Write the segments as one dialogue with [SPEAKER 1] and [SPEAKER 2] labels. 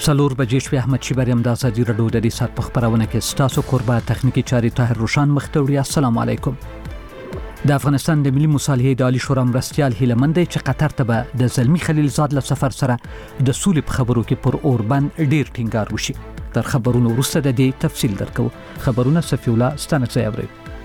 [SPEAKER 1] څلور بجې شوې. احمد شیبریم د ازادي راډیو د سات په خبرونه کې ستاسو قربا تخنیکی چاري طاهر روشان مختوړي. السلام علیکم. د افغانستان د ملي مصالحې د عالی شورا مرستیال هیله مند چې قطر ته به د زلمی خلیلزاد له سفر سره د سولې په خبرو کې پر اوربند ډیر ټینګار وشي. تر خبرونو وروسته د دې تفصیل درکو. خبرونه صفی الله ستانکزی اوري.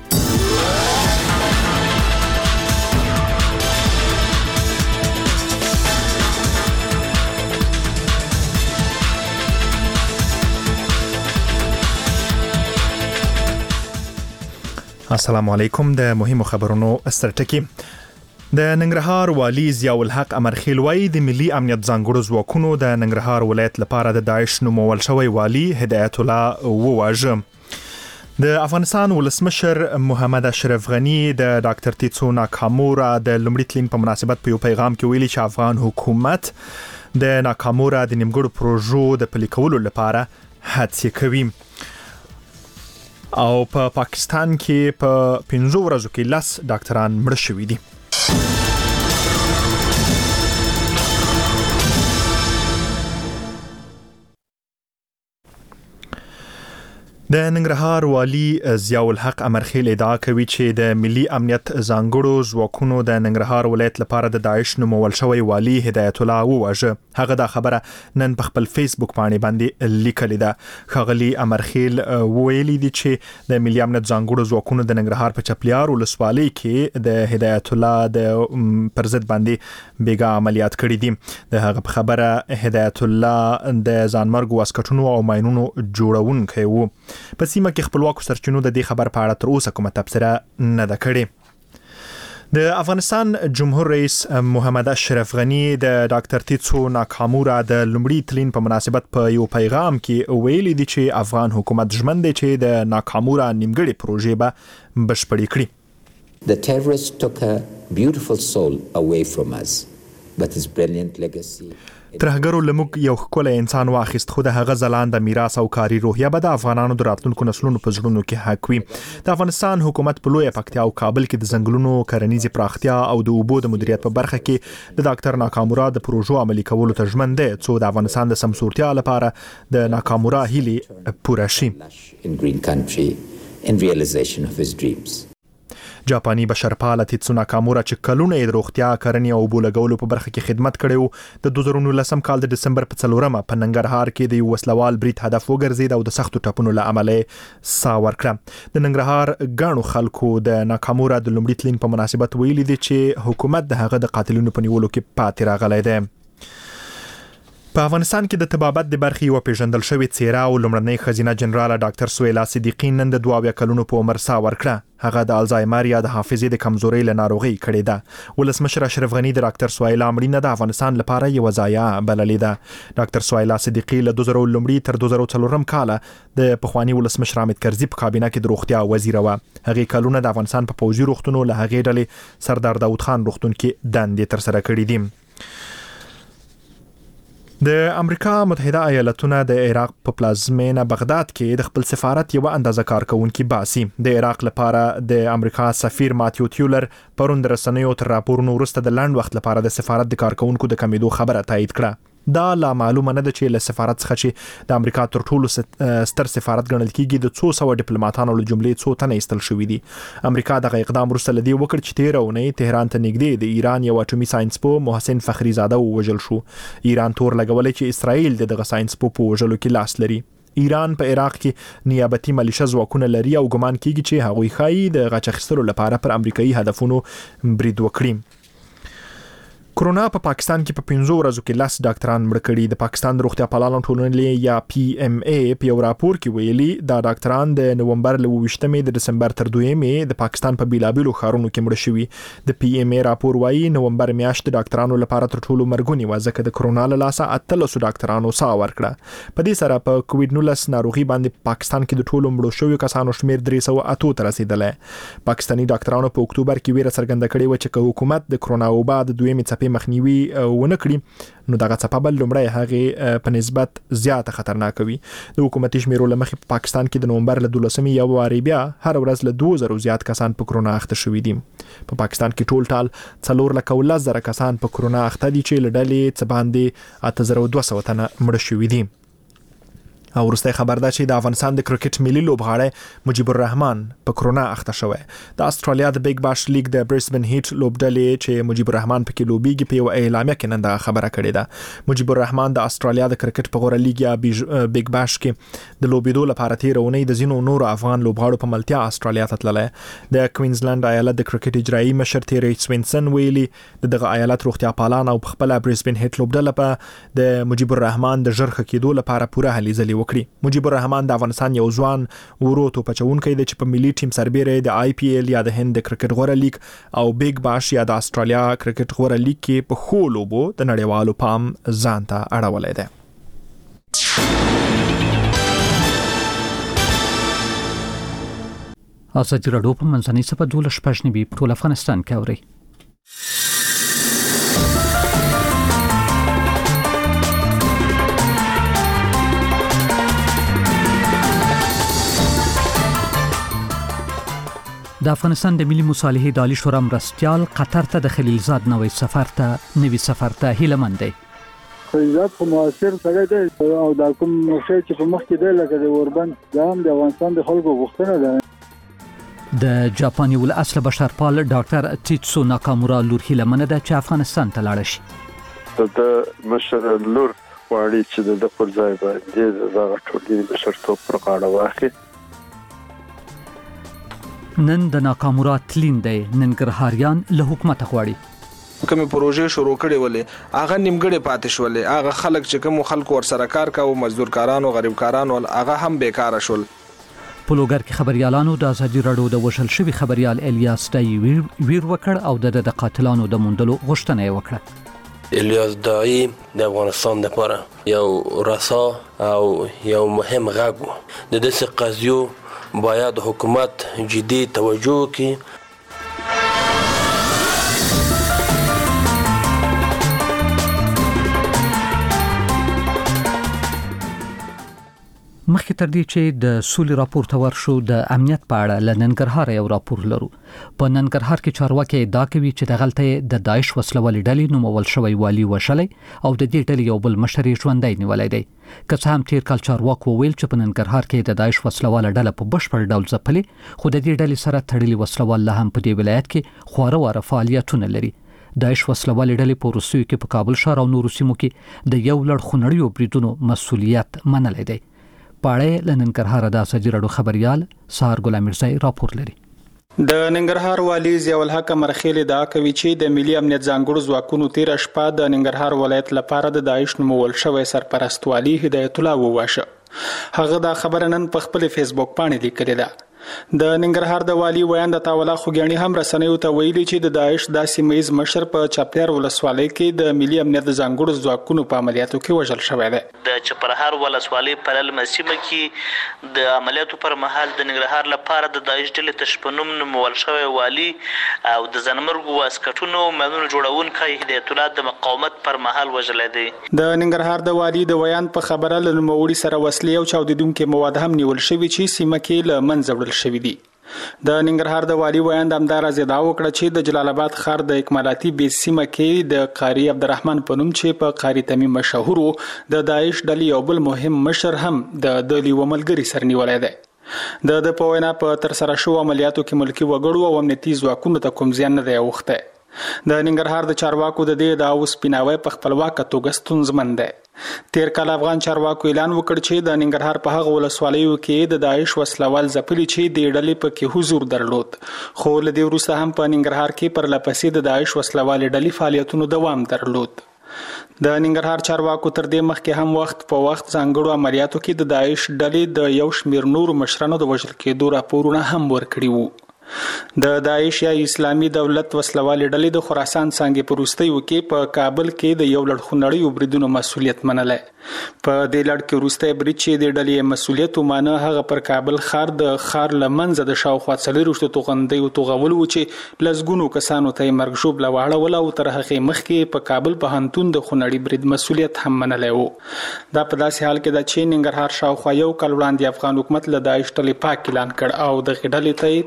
[SPEAKER 2] السلام علیکم. د مهمو خبرونو سترټکی. د ننګرهار والی ضیاء الحق امرخیل وایي د ملي امنیت ځانګړو ځواکونو د ننګرهار ولایت لپاره د داعش نومول شوی والی هدایت الله وواژه. د افغانستان ولسمشر محمد اشرف غنی د ډاکټر تیڅو ناکامورا د لومړي تلین په مناسبت په یو پیغام کې ویلي چې افغان حکومت د ناکامورا د نیمګړو پروژو د پلي کولو لپاره هڅې کوي. او په پاکستان کې په 15 ورځو کې 10 ډاکټران مړه شوي دي. د ننګرهار والی ضیاء الحق امرخیل ادعا کوي چې د ملي امنیت ځانګړو ځواکونو د ننګرهار ولایت لپاره د داعش نومول شوی والی هدایت الله وواژه. هغه دا خبره نن په خپل فیسبوک باندې لیکلې ده. ښاغلي امرخیل ویلي دي چې د ملي امنیت ځانګړو ځواکونو د ننګرهار په چپلیار ولسوالۍ کې د هدایت الله د پر ضد باندې بیګا عملیات کړي دي. د هغه په خبره هدایت الله د ځانمرګ واسکټونو او ماینونو جوړونکی وو. په سیمه کې خپلواکو سرچینو د دې خبر په اړه تر اوسه کومه تبصره نه ده کړې. د افغانستان جمهور رئیس محمد اشرف غنی د ډاکټر تیڅو ناکامورا د لومړي تلین په مناسبت په یو پیغام کې ویلي دي چې افغان حکومت ژمن دی چې د ناکامورا نیمګړې پروژې به بشپړې کړي.
[SPEAKER 3] The terrorists took a beautiful soul away from us, but his brilliant legacy.
[SPEAKER 2] ترهګرو لموږ یو ښکلی انسان واخیست، خو د هغه ځلانده میراث او کاري روحیه به د افغانانو د راتلونکو نسلونو په زړونو کې حق وي. د افغانستان حکومت په لویه پکتیا او کابل کې د ځنګلونو کرنیزې پراختیا او د اوبو د مدیریت په برخه کې د ډاکټر ناکامورا د پروژو عملي کولو ته ژمن دی، څو د افغانستان د سمسورتیا لپاره د ناکامورا هیلې پوره شي. جاپاني بشرپاله تیڅو ناکامورا چې کلونه یې د روغتیا، کرنې او اوبو لګولو په برخه کې خدمت کړی و، د 2019 کال د دسمبر په 4مه په ننګرهار کې د یو وسلوال برید هدف وګرځید او د سختو ټپونو له امله ساه ورکړه. د ننګرهار ګڼو خلکو د ناکامورا د لومړي تلین په مناسبت ویلي دي چې حکومت د هغه د قاتلینو په نیولو کې پاتې راغلی دی. په افغانستان کې د طبابت د برخې یو پیژندل شوی څیره او لومړنۍ خزینه جنرال ډاکټر سویلا صدیقی نن د 22 کلونو په عمر ساه ورکړه. هغه د الزایمر یا د حافظې د کمزورۍ له ناروغۍ کړې ده. ولسمشر اشرف غنی د ډاکټر سویلا مړینه د افغانستان لپاره یو ضایعه بللې ده. ډاکټر سویلا صدیقی له 2000 تر 2004 کال د پخوانی ولسمشر حامد کرزي په کابینه کې د روغتیا وزیر و. هغه کلونه د افغانستان په پوځي روغتونو له هغې ډلې سردار داود خان روغتون کې دندې تر سره کړې دي. د امریکا متحده ایالاتونه د عراق په پلازمینه بغداد کې د خپل سفارت یو اندازه کارکونکي باسي. د عراق لپاره د امریکا سفیر ماتیو تیولر پرون د رسنیو تر راپورونو وروسته د لنډ وخت لپاره د سفارت د کارکونکو د کمیدو خبره تایید کړه. دا لا معلومه نه ده چې له سفارت څخه چې د امریکا تر ټولو ستر سفارت ګڼل کیږي د 200 ډیپلوماټانو له جملې 2 تنه ایستل شوي دي. امریکا دغه اقدام وروسته لدی وکړ چې 13 اونۍ تهران ته نږدې د ایران یو اټومي ساينسپو محسن فخریزاده ووژل شو. ایران تور لګولې چې اسرائیل دغه ساينسپو په وژلو کې لاس لري. ایران په عراق کې نیابتي ملیشه ځواکونه لري او ګمان کیږي چې هغوی ښایي د غچ اخیستلو لپاره پر امریکایي هدفونو برید وکړي. کرونا په پاکستان کې په 15 ورځو کې 10 ډاکټران مړه کړي. د پاکستان د روغتیا پالانو ټولنې یا PMA په یو راپور کې ویلي دا ډاکټران د نومبر له 28مې د دسمبر تر 2مې د پاکستان په بیلابیلو ښارونو کې مړه شوي. د PMA راپور وایي نومبر میاشت د ډاکټرانو لپاره تر ټولو مرګونی و، ځکه د کرونا له لاسه 13 ډاکټرانو ساه ورکړه. په دې سره په کووډ-19 ناروغي باندې پاکستان کې د ټولو مړو شویو کسانو شمیر 308 ته رسیدلی. پاکستاني ډاکټرانو په اکتوبر کې ویره څرګنده کړې و چې حکومت د کرونا وبا د 2مې څپې مخنیوي ونه کړي نو دغه څپه بل لومړی هغه په نسبت زیاته خطرناک وي. د حکومتي شمیرو له مخې په پاکستان کې د نومبر له 12مې یو واري بیا هر ورځ له 2000 زیات کسان په کرونا اخته شوي دي. په پاکستان کې ټول ټال 4,10,000 کسان په کرونا اخته دي چې له ډلې څه باندې 8200 تنه مړه شوي دي. او ورسته خبر ده چې د افغانستان د کرکټ ملي لوبغاړی مجيب الرحمن په کرونا اخته شوی. د استرالیا د بیگ باش لیگ د برسبن هیټ لوبډلې چې مجيب الرحمن پکې لوبيږي په یو اعلامیه کې نن دا خبره کړې ده. مجيب الرحمن د استرالیا د کرکټ په غوړه لیگ یا بیگ باش کې د لوبېدو لپاره تیرونی د زینو نور افغان لوبغاړو په ملتیا استرالیا ته تللی. د کوینزلند ایالت د کرکټ اجرایی مشر تیری سوینسن ویلي دغه ایالت روغتیا پالان او خپل برسبن هیټ لوبډله په د مجيب الرحمن د ژر کېدو لپاره پوره هلې ځلې وکړي. مجيب الرحمن د افغانستان یو ځوان ورو توپچونکی دی چې په ملي ټیم سربېره د آی پی ایل یا د هند د کرکټ غوړه لیگ او بیگ باش یا د استرالیا کرکټ غوړه لیگ کې په خو لوبو د نړیوالو پام ځان ته اړولې ده.
[SPEAKER 1] ازادي راډیو په منځنۍ صفحه 12 په ټول افغانستان کې اوري. د افغانستان د ملي مصالحې د عالی شورا مرستیال قطر ته د خلیلزاد نوې سفر ته هیلمند دی.
[SPEAKER 4] خلیلزاد په موثر سره دی او د کوم شی چې په مخ کې دی لکه د اوربند دا هم د افغانستان د خلکو غوښتنه ده.
[SPEAKER 1] د جاپاني ول اصل بشرپال ډاکټر تیتسو ناکامورا لور هیلمند ده چې افغانستان ته لاړ شي.
[SPEAKER 5] د مشر لور واړي چې د پر ځای باندې زغه ټولې بشرتوب پر غاړه واخلي.
[SPEAKER 1] نن د ناکامورا تلین دی ننګرهاریان له حکومت غواړي.
[SPEAKER 6] کومې پروژې شروع کړې ولې هغه نیمګړې پاتې شولې. هغه خلک چې کوم خلکو ور سره کار کاوه مزدور کارانو غریب کارانو هغه هم بیکاره شول.
[SPEAKER 1] په لوګر کې خبريالانو د ازادي راډیو د وشل شوی خبريال الیاس دای ویر وکړ او د قاتلانو د موندلو غوښتنه یې وکړه.
[SPEAKER 7] الیاس دای د افغانستان لپاره یو رسا او یو مهم غږ د دې قضیو باید حکومت جدي توجه وکړي.
[SPEAKER 1] مخکې تر دې چې د سولې راپور ته ورشو د امنیت په اړه لننګرهار یو راپور لرو. په ننګرهار کې چارواکي ادعا کوي چې د غلطۍ د داعش وسلوالې ډلې نومول شوی والی وشلې او د دې ډلې یو بل مشر ژوندۍ نیولای دی. که څه هم تیر کال چارواکو ویل چې په ننګرهار کې د داعش وسلواله ډله په بشپړ ډول ځپلې خو د دې ډلې سره تړلي وسلوال له هم په دې ولایت کې خواره واره فعالیتونه لري. داعش وسلوالې ډلې په روسیو کې په کابل ښار او نورو سیمو کې د یو لړ خونړیو بریدونو مسؤلیت منلای دی. پاړې لننګرهار د ازادي راډیو خبريال سار ګلام مرزای راپور لري.
[SPEAKER 8] د ننګرهار والی ضیاء الحق مرخیل دا کوي چې د ملي امنیت ځانګړو ځواکونو تیر شپه د ننګرهار ولایت لپاره د داعش نومول شوی سرپرست والی هدایت الله وواشه. هغه دا خبره نن په خپل فیسبوک باندې لیکلې ده. د ننګرهار د والی ویاند تاولا خوګیانی هم رسنیو ته ویلي چې د داعش د سیمایز مشر په چاپیار ولسوالۍ کې د ملي امنیت ځانګړو ځواکونو په عملیاتو کې وژل شوی دی.
[SPEAKER 9] د چپرهار ولسوالۍ په لمسیمه کې د عملیاتو پر مهال د ننګرهار لپاره د داعش ډلې تشپنوم نومول شوی والی او د ځنمرګو واسکټونو مانونو جوړونکی هدایت الله د مقاومت پر مهال وژل دی.
[SPEAKER 8] د ننګرهار د والی د ویاند په خبره له نوموړي سره وسلې او چاودیدونکو مواد هم نیول شوی چې سیمه کې له منځه وړل شوی دي. د ننګرهار د والی ویاند امدار ازدا وکړه چې د جلال آباد ښار د اکمالاتي بیس سیمه کې د قاری عبدالرحمن پنوم چې په قاری تمیم مشهور د داعش ډلې یو بل مهم مشر هم د دلی وملګری سر نیولای دی. د پوینا په تر سره شو عملیاتو کې ملکی وګړو او امنیتي ځواکونو ته کوم زیان نه دی اوخته. د ننګرهار د چارواکو د دې د اوس پیناوي په خپلواک توګه ستونزمن دی. تیر کال افغان چارواکو اعلان وکړ چې د ننګرهار په هغه ولسوالیو کې د داعش وسلوال ځپلي چې د ډلې په کې حضور درلود خو له دې وروسته هم په ننګرهار کې پر لپسې د داعش وسلوال ډلې فعالیتونو دوام درلود. د ننګرهار چارواکو تر دې مخکې هم وخت په وخت ځانګړو عملیاتو کې د داعش ډلې د یو شمیر نور مشرانو د وژل کېدو راپورونه هم ورکړي وو. د داعش یا اسلامي دولت وسلوالې ډلې د خراسان څنګه پروستیو کې په کابل کې د یو لړ خونړیو بریدونو مسؤلیت منله. په دې لړ کې وروسته برید چې د ډلې مسؤلیت ومانه هغه پر کابل ښار د ښار لمنځه د شاوخوا 40 توغندۍ او توغول و چې لزګونو کسانو ته مرګ شوب لواړه او تر هغه مخکې په کابل په هنتون د خونړی برید مسؤلیت هم منله و. دا په داسې حال کې د چې ننګرهار شاوخوا یو کال وړاندې افغان حکومت له داعش ډلې پاک اعلان کړ او د ډلې ته په سیمه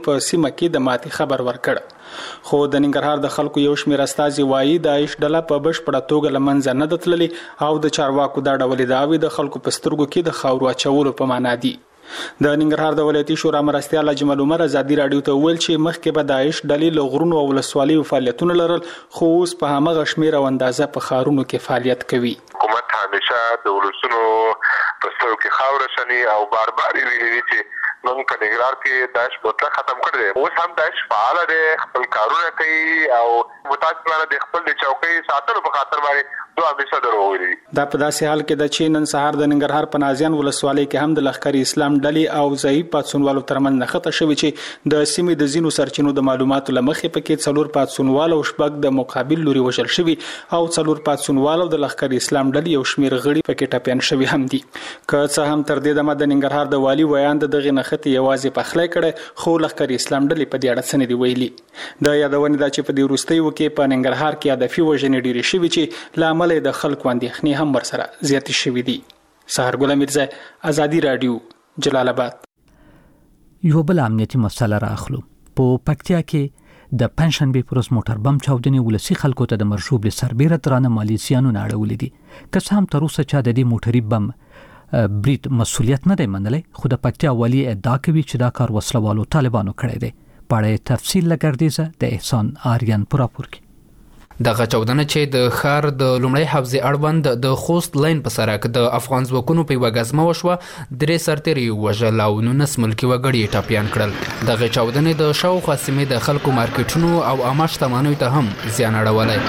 [SPEAKER 8] سیمه کې د ماتې خبر ورکړ خو د ننګرهار د خلکو یو شمېر استازي وایي داعش ډله په بشپړه توګه له منځه نه ده تللې او د چارواکو دا ډول ادعاوې د خلکو په سترګو کې د خاورو اچولو په معنا دي د ننګرهار د ولایتي شورا مرستیال اجمل عمر ازادي رادیو ته ویل چې مخکې به داعش ډلې له غرونو او ولسوالیو فعالیتونه لرل خو اوس په همغه شمېر او اندازه په ښارونو کې فعالیت کوي.
[SPEAKER 10] حکومت همیشه د ولسونو په سترګو کې خاوره شني او بار بار ویلي چې موږ په ننګرهار کې داعش مطلق ختم کړی دی. اوس هم داعش فعال دی، خپل کارونه کوي او متاسفانه د خپل د چوکۍ ساتلو په خاطر باندې دوه همیشه دروغ ویلي. دا په داسې حال کې د چې نن سهار د ننګرهار په نازیان ولسوالۍ کې هم د لښکر اسلام ډلې او ضعیف پاتسونوالو ترمنځ نښته شوې چې د سیمې د ځینو سرچینو د معلوماتو له مخې پکې 4 پاتسونوال او شپږ د مقابل لوري وژل شوي او 4 پاتسونوال او د لښکر اسلام ډلې یو شمېر غړي پکې ټپیان شوي هم دي. که څه هم تر دې دمه د ننګرهار د والي ویان دغه نښتې یوازې پخلی کړی خو لښکر اسلام ډلې په دې اړه څه نه دي ویلي. د یادونې ده چې په دې وروستیو کې په ننګرهار کې هدفي وژنې ډېرې شوي چې له امله د خلکو اندېښنې هم ورسره زیاتې شوي دي. سهار ګل میرزا، ازادي رادیو، جلال آباد.
[SPEAKER 1] یو بل امنیتي مسله راخلو. په پکتیا کې د پنځشنبه پر ورځ موټر بم چاودنې ولسی خلکو ته د مرشوب لسربېره درانه مالی زیانونه اړولې دي. که څه هم تر اوسه چا د دې موټري بم برید مسؤلیت نه دی منلی، خو د پکتیا والی ادعا کوي چې دا کار وسلوالو طالبانو کړی دی. په تفصیل لګردیزه د احسان آریان پر راپور کې.
[SPEAKER 11] دغه چاودنه چې د ښار د لومړی حوزې اړوند د خوست لاین په سرک د افغان ځواکونو په یوه ګزمه وشوه، 3 سرتېري وژل او 19 ملکي وګړي ټپیان کړل. دغه چاودنې د شاوخوا سیمې د خلکو مارکیټونو او عامه شتمنیو ته هم زیان اړولی.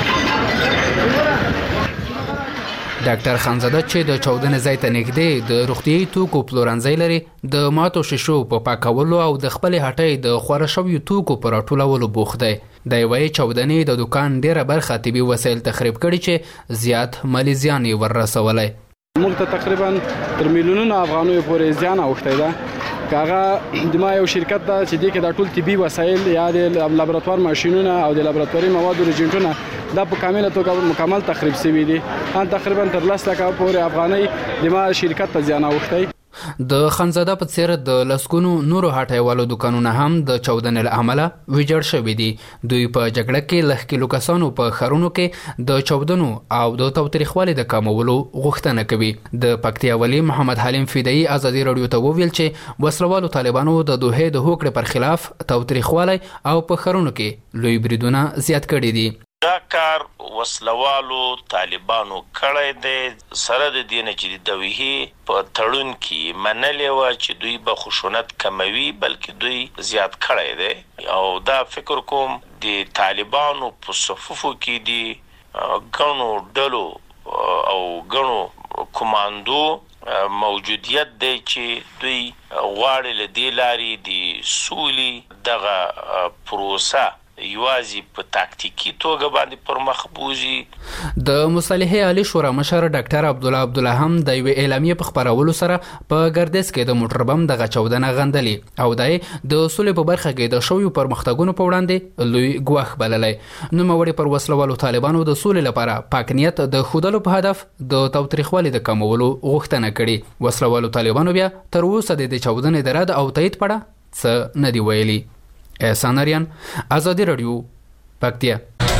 [SPEAKER 11] ډاکټر خانزاده چې د چاودنې ځای ته نږدې د روغتیایي توکو پلورنځی لري، د ماتو شیشو په پاکولو او د خپلې هټۍ د خواره شویو توکو په راټولولو بوخت دی. د یوې چاودنې د دوکان ډیره برخه طبي وسایل تخریب کړي چې زیات مالي زیان یې وررسولی.
[SPEAKER 12] موږ ته تقریبا تر میلیونونو افغانیو پورې زیان اوښتی ده. که هغه د ما یو شرکت ده چې دې کې دا ټول طبي وسایل یا د لابراتوار ماشینونه او د لابراتواري موادو رجنټونه دا په کامله توګه مکمل تخریب شوي دي. ان تقریبا تر 10 لکه پورې افغانۍ د ما شرکت ته زیان اوښتی.
[SPEAKER 11] د خانزاده په څیر د لسګونو نورو هټیوالو دکانونه هم د چاودنې له امله ویجاړ شوي دي. دوی په جګړه کې لږ کیلو کسانو په ښارونو کې د چاودنو او د تاوتریخوالي د کمولو غوښتنه کوي. د پکتیا والي محمد حلیم فدایي ازادي رادیو ته وویل چې وسلوالو طالبانو د دوحې د هوکړې پر خلاف تاوتریخوالی او په ښارونو کې لوی بریدونه زیات کړي دي.
[SPEAKER 13] دا کار وسلوالو طالبانو کړی دی سره د دې نه چې د دوحې په تړون کې منلې وه چې دوی به خشونت کموي بلکې دوی زیات کړی دی. او دا فکر کوم د طالبانو په صفوفو کې دي ګڼو ډلو او ګڼو کماندو موجودیت دی چې دوی غواړي له دې لارې د سولې دغه پروسه یوازې په تاکتیکي توګه باندې پر مخ بوزي.
[SPEAKER 11] د مصالحې عالی شورا مشر ډاکټر عبدالله هم د یوې اعلامیې په خپرولو سره په ګردیز کې د موټر بم دغه چاودنه غندلي او دای د سولې په برخه کې د شویو پرمختګونو په وړاندې لوی ګواښ بللی. نوموړي پر وسلوالو طالبانو د سولې لپاره پاک نیت د ښودلو په هدف د تاوتریخوالي د کمولو غوښتنه کړې. وسلوالو طالبانو بیا تر اوسه د چاودنې د رد او تایید په اړه څه نه دي ویلي. احسان آریان، ازادي رادیو، پکتیا.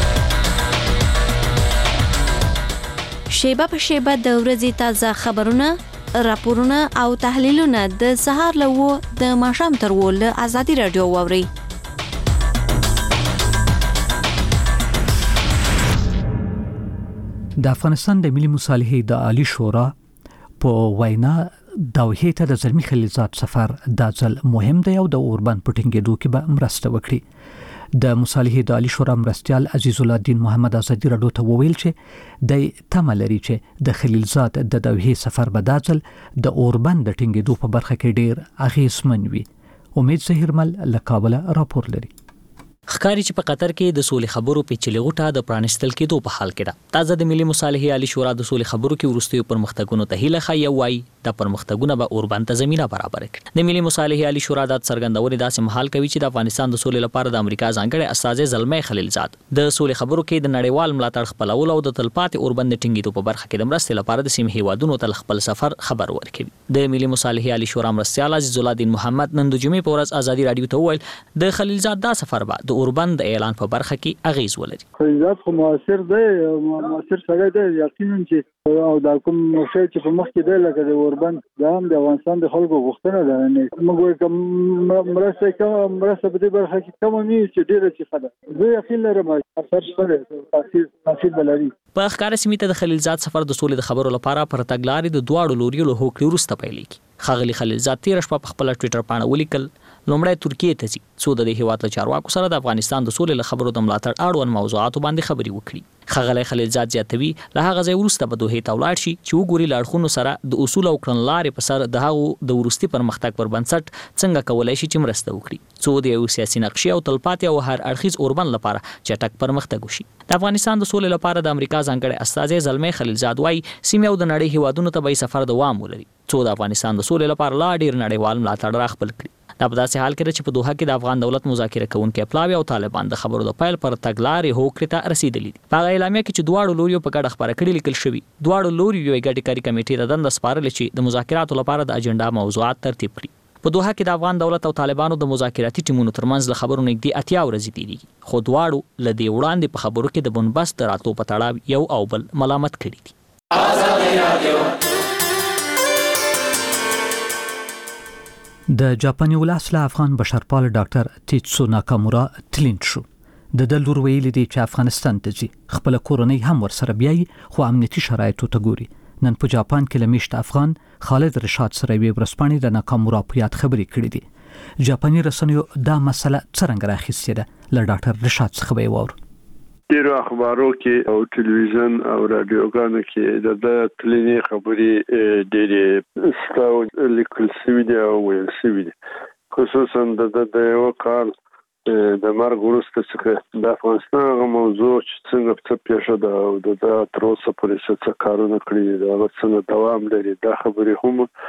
[SPEAKER 14] شیبه په شیبه د ورځې تازه خبرونه، راپورونه او تحلیلونه د سهار له 9 د ماښام تر 10 له ازادي رادیو واورئ.
[SPEAKER 1] د افغانستان د ملي مصالحې د عالی شورا په وینا دوحې ته د زلمی خلیلزاد سفر دا ځل مهم دی او د اوربند په ټینګېدو کې به مرسته وکړي. د مصالحې د عالی شورا مرستیال عزیز الله الدین محمد ازادي رادیو ته وویل چې د تمه لري چې د خلیلزاد د دوحې سفر به دا ځل د اوربند د ټینګېدو په برخه کې ډیر اغیزمن وي. امید زهیرمل له کابل راپور لري.
[SPEAKER 15] ښکاری چې په قطر کې د سولې خبرو پیچلې غوټه د پرانستل کېدو په حال کې ده. تازه د ملي مصالحې عالی شورا د سولې خبرو کې وروستیو پرمختګونو ته هیله ښیي او وایي د پرمختګونه به اوربند ته زمينه برابر کړي. د ملي مصالحې عالی شورا د څرګندونې داسې مهال کوي چې د افغانستان د سولې لپاره د امریکا ځانګړي استازي زلمی خلیلزاد د سولې خبرو کې د نړیوال ملاتړ خپلولو او د تلپاتې اوربند ټینګېدو په برخه کې د مرستې لپاره د سیمې هیوادونو ته خپل سفر خبر ورکوي. د ملي مصالحې عالی شورا مرستیال عزیز الله الدین محمد نن د جمعې په ورځ ازادي رادیو ته وویل د خلیلزاد دا سفر به د اوربند اعلان په برخه کې اغیز ولري.
[SPEAKER 4] خلیلزاد خو موثر سره دی یقینا چې او دا کوم شی چې په مخ کې دی لکه د اوربند دا هم د افغانستان د خلکو غوښتنه ده. موږ کوم مرسته په دې برخه کې کوم نه چې ډیره چې خده زه یقین لرم اثر شته تاثیر بلري.
[SPEAKER 15] په ښکار سیمه ته د خلیلزاد سفر د سولې د خبرو لپاره پر تګلارې د دواړو لوريو له هوکړې وروسته پیلېږي. ښاغلي خلیلزاد تیر شپه په خپل ټوئیټر باندې ولیکل لومړی ترکیه ته ځي څو د هیواد له چارواکو سره د افغانستان د سولې له خبرو د ملاتړ اړوند موضوعاتو باندې خبرې وکړي. ښاغلي خلیلزاد زیاتوي له هغه ځای وروسته به دوه ته ولاړ شي چې وګوري لاړخونو سره د اصول او کړنلارې په سر د هغو د ورستي پرمختګ پر بنسټ څنګه کولای شي چې مرسته وکړي څو د یو سیاسي نقشې او تلپاتې او هر اړخیز اوربند لپاره چټک پرمختګ وشي. د افغانستان د سولې لپاره د امریکا ځانګړي استازي زلمی خلیلزاد وايي سیمه او د نړۍ هیوادونو ته به سفر دوام ولري څو د افغانستان د سولې لپاره لا ډیر نړیوال ملاتړ راخپل کړي. دا په داسې حال کې چې په دوحه کې د افغان دولت مذاکره کوونکي پلاوی او طالبان د خبرو د پایل پر تګلارې هوکړې ته رسیدلي دي. په اعلامیه کې چې دواړو لوريو په ګډه خبره کړې لیکل شوی دواړو لوريو یو ګډي کاری کمیټې ته دنده سپارلې چې د مذاکراتو لپاره د اجنډا موضوعات ترتیب کړي. په دوحه کې د افغان دولت او طالبانو د مذاکراتي ټیمونو ترمنځ له خبرو نږدې 80 ورځې تیریږي خو دواړو له دې وړاندې په خبرو کې د بنبست راتلو په تړاو یو او بل ملامت کړي دي.
[SPEAKER 1] د جاپاني ولس له افغان بشرپال ډاکټر تیتسو ناکامورا تلینټ شو. د لور ویلي دی چې افغانستان ته ځي خپل کورنۍ هم ورسره بیاي خو امنیتي شرایطو ته ګوري. نن په جاپان کې لمیشت افغان خالد رشاد سره وی ورسپانې د ناکامورا په یاد خبرې کړې دي. جاپاني رسنیو دا مسله څنګه راخیستې ده له ډاکټر رشاد څخه به وور.
[SPEAKER 5] ډیرو اخبارو کې او ټلویزیون او رادیوګانو کې د تلینی خبرې ډېرې ستاو لیکل شوي دي او ویل شوي دي خصوصا د یو کال د مرګ وروسته څخه د افغانستان هغه موضوع چې څنګه په پیښه ده او د تر اوسه پورې څه کارونه کړي دي هغه څنګه دوام لري دا خبرې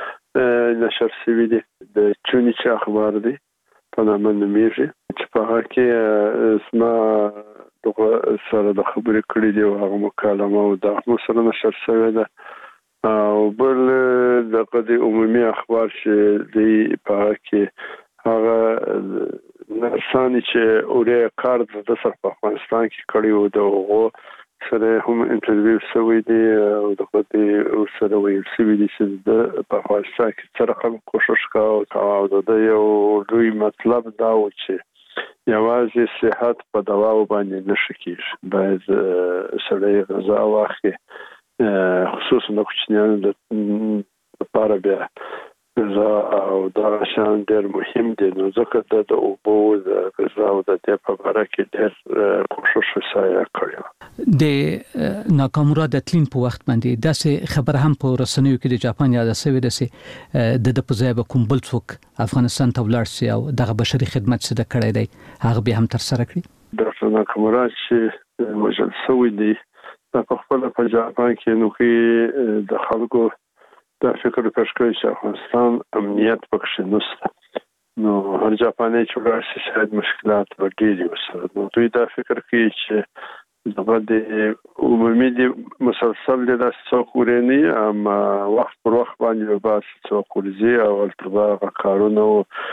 [SPEAKER 5] هم نشر شوي دي. د چونیچ اخبار دي په نامه نومیږي چې په هغه کې اسما دغه سره د خبرې کړې دي او هغه مکالمه او د احمد سره نشر شوی ده او بل د عمومي اخبار چې دی په کې هغه نرسانی چې اورې کار د سر په افغانستان کې کړی و دغه سره هم انټرویو شوی دی او دغه سره ویل شوی دی چې د په افغانستان کې سره کوشش کاوه او د یو دوی مطلب دا و چې یوازې صحت په دوا باندې نشي کېږي باید سړی غذا واخلي خصوصا د کوچنیانو لپاره بیا غذا او دا شان ډېر مهم دي نو ځکه د اوبو د غذا او د دې په اړه کې ډېر کوشش وسایه کړی.
[SPEAKER 1] د ناکامورا د تلین په وخت باندې داسې خبر هم په رسنیو کې د جاپان یاد شوی ده چې د پوزای به کوم بل څوک افغانستان ته ولاړ شي او دغه بشري خدمت څه د کړی دی هغه به هم تر سره کړی.
[SPEAKER 5] د ناکامورا چې وجل شوی دی په خپل په جاپان کې نو کې د خلکو دا فکر پښکوي چې افغانستان امنیت پکښې نشته نو هر جاپاني چې ورسې شاید مشکلات ورډېري وسره نو دوی دا فکر کوي چې دغه د عمومي دي مسلسل د څوک ورني اما وخت پر وخت باندې به څوک ورزي او البته کارونه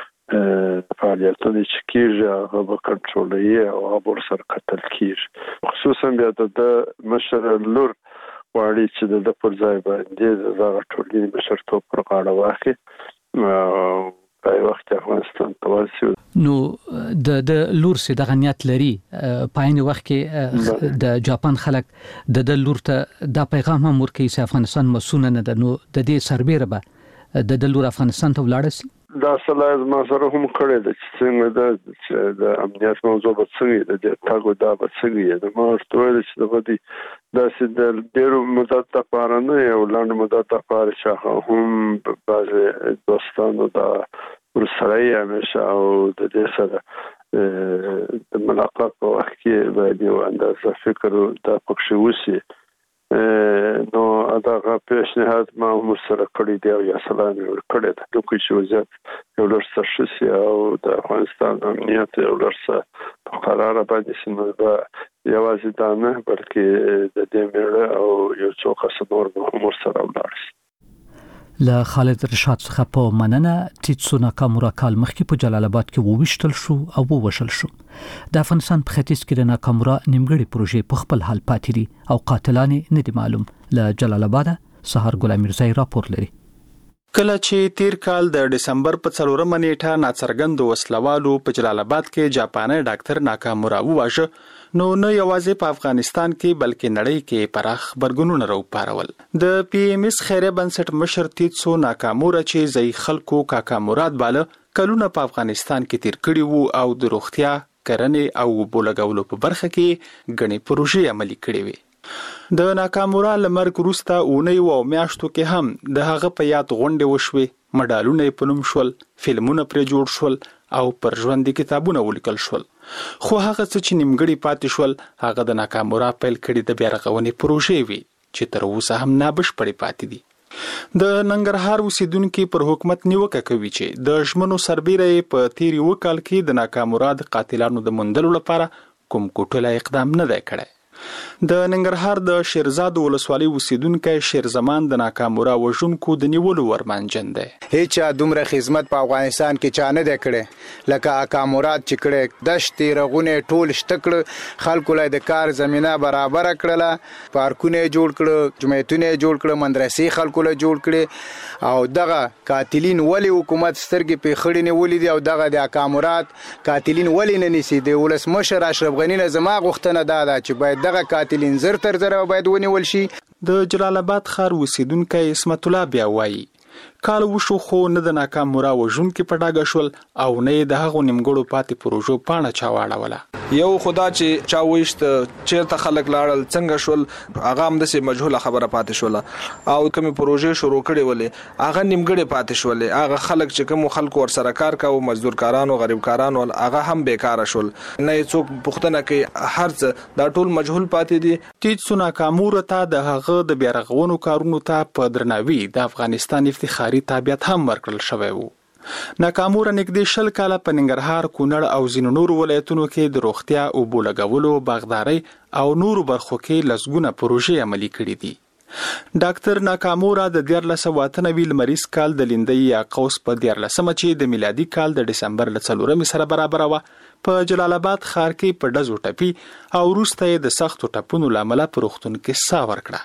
[SPEAKER 5] فعالیتونه چې کیږي هغه به کنټرولوي او هغه سره قتل کیږي خصوصا بیا د مشر لور واړي چې د پر ځای باندې د ټولنې بشرتوب پر غاړه واخلي او په وخت افغانستان ته ورسي
[SPEAKER 1] نو د لور سي د غنیت لري په عین وخت کې د جاپان خلک د لور ته د پیغام هم ورکړي چې افغانستان مسونه نه ده نو د دې سربېره به د لور افغانستان ته ولاړ شي.
[SPEAKER 5] دا سلایز ما سره هم کړی د څنګه د امنیت موضوع په څنګه د تاګو دا په څنګه د ما ورته چې د غدي داسې د ډیرو مدت لپاره نه یو لاندې مدت لپاره چې هم په بعض دوستانو دا ورسره یې همیشه او د دې سره د ملاقات په وخت کې باید یو اندازه فکر دا پکښې وشي. نو دا پیشنهاد ما هم سره کړی دی او یا سلام کړی دی چې وضعیت یو لږ څه ښه شي او د افغانستان امنیت یو لږ څه په قراره باندې شي. نو یوازې دا نه بلکې د دې میړه او یو څو کس نور هم ورسره ولاړ شي.
[SPEAKER 1] له خالد رشاد څخه په مننه تیتسو ناکامورا کال مخکې په جلال آباد کې وویشتل شو او ووژل شو. د افغانستان په ختیځ کې د ناکامورا نیمګړې پروژې په خپل حال پاتې دي او قاتلان نه دي معلوم. له جلال آباد سحر ګل میرزای راپور لري.
[SPEAKER 8] کله چې تیر کال د دسمبر په 4 نیټه ناڅرګند وسلوالو په جلال آباد کې جاپاني ډاکټر ناکامورا وواژه، نو نه یوازې په افغانستان کې بلکې نړۍ کې پراخ خبرګونونه راوپارول. د پی ام اس خیریه بنسټ مشر تیتسو ناکامورا چې ځای خلکو کاکا مراد باله کلونه په افغانستان کې تیر کړي وو او د روغتیا، کرنې او بولګولو په برخه کې غني پروژې عملي کړې وي. د ناکامورا لمرګ وروسته اونۍ او میاشتو کې هم د هغه په یاد غونډې وشوي، مډالونه په نوم شول، فلمونه پرې جوړ شول او پر ژوند کتابونه ولیکل شول. خو هغه څه چې نیمګړي پاتې شول هغه د ناکامورا پیل کړي د بیا رغونې پروژې وي چې تر اوسه هم نابشپړې پاتې دي. د ننګرهار اوسیدونکو پر حکومت نیوکه کوي چې د ژمنو سربېره په تیر وکال کې د ناکامورا د قاتلانو د موندلو لپاره کوم کوټله اقدام نه دی کړی. د ننګرهار د شیرزاد ولسوالۍ اوسیدونکو شیرزمان د ناکامورا وژونکو د نیولو ورمانجن دی.
[SPEAKER 16] هیڅ دومره خدمت په افغانستان کې چا نه دی کړی لکه اکامورات چې کړی. دشتې رغونه ټول شته کړ، خلکو له د کار زمينه برابر کړله، پارکونه جوړ کړ، جمعیتونه جوړ کړ، مدرسې خلکو له جوړ کړي. او دغه قاتلین ولی حکومت سترګې په خړې نه ولې او دغه د اکامورات قاتلین ولی نه نسی دی. ولسمشر اشرف غنی نه زما غوښتنه ده چې باید دغه قاتلین زر تر زر باید ونیول شي.
[SPEAKER 8] د جلال آباد ښار اوسیدونکو اسمت الله بیا وایي کال وشو خو نه د ناکامورا وژونکو په ډاګه شول او نه د هغو نیمګړو پاتې پروژو پاڼه چا واړوله.
[SPEAKER 6] یو خدا چې چا وښت چیرته خلک لاړل څنګه شول هغه هم د مجهوله خبره پاتې شول او کوم پروژې شروع کړي ولې هغه نیمګړې پاتې شول. هغه خلک چې کوم خلکو ور سره کار کاوه، مزدور کارانو، غریب کارانو، هغه هم بیکاره شول. نه څوک پوښتنه کوي، هر څه دا ټول مجهول پاتې دي.
[SPEAKER 8] تیتسو ناکامورا ته د هغه د بیا رغونو کارونو ته په درناوي د افغانستان افتخاري تابعیت هم ورکړل شوی وو. ناکامورا نږدې 20 کاله په ننګرهار، کونړ او ځینو نورو ولایتونو کې د روغتیا او بولګولو، باغداري او نورو برخو کې لسګونه پروژې عملي کړې دي. ډاکټر ناکامورا د 1998 لمریز کال د لیندۍ یا قوس په 14 چې د میلادي کال د دسمبر ل 4 سره برابر و په جلال آباد ښار کې په ډزو ټپي او وروسته د سختو ټپونو لامل په روغتون کې ساه ورکړه.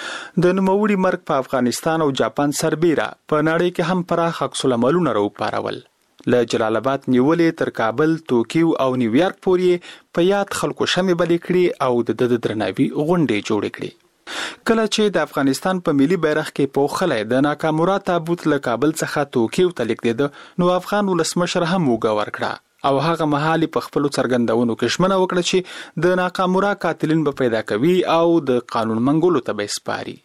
[SPEAKER 8] د نوموړي مرګ په افغانستان او جاپان سربېره په نړۍ کې هم پراخ عکس العملونه راوپارول. له جلال آباد نیولې تر کابل، توکیو او نیویارک پورې په یاد خلکو شمې بلې کړي او د درناوي غونډې جوړې کړي. کله چې د افغانستان په ملي بیرغ کې پوښلې د ناکامورا تابوت له کابل څخه توکیو ته لیږدېده، نو افغان ولسمشر هم وګه ورکړه او هغه مهال په خپل څرګندونو کې ژمنه وکړه چې د ناکامورا قاتلین به پیدا کوي او د قانون منګولو ته به سپاري.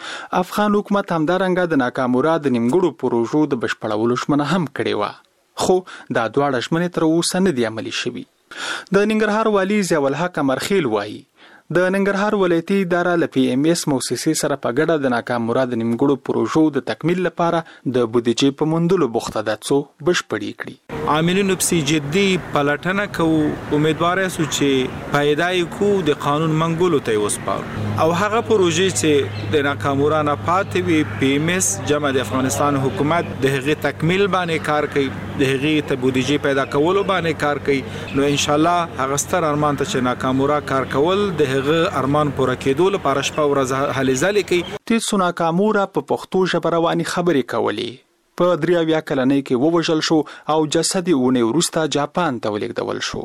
[SPEAKER 8] افغان حکومت همدارنګه د ناکامورا د نیمګړو پروژو د بشپړولو ژمنه هم کړې وه، خو دا دواړه ژمنې تر اوسه نه دي عملي شوي. د ننګرهار والي ضیاء الحق امرخیل وایي د ننګرهار ولایتي اداره له پی ام اس موسسې سره په ګډه د ناکامورا د نیمګړو پروژو د تکمیل لپاره د بودیجې په موندلو بوخته ده څو بشپړې کړي.
[SPEAKER 17] عاملینو په جدي پلټنه کوو، امیدوار یو چې پیدای کو د قانون منګولو ته وسپارو او هغه پروژې چې د ناکامورا نه پاتې وي پی ام اس جمع د افغانستان حکومت د هغې تکمیل باندې کار کوي، د هغې ته بودیجې پیدا کولو باندې کار کوي. نو ان شاء الله هغه ستر ارمان ته چې ناکامورا کار کول د هغه ارمان پوره کېدو لپاره شپه ورځ هلې ځلې کوي.
[SPEAKER 8] تیتسو ناکامورا په پښتو ژبه رواني خبرې کولې. په 83 کلنۍ کې ووژل شو او جسد یې اونۍ وروسته جاپان ته ولېږدول شو.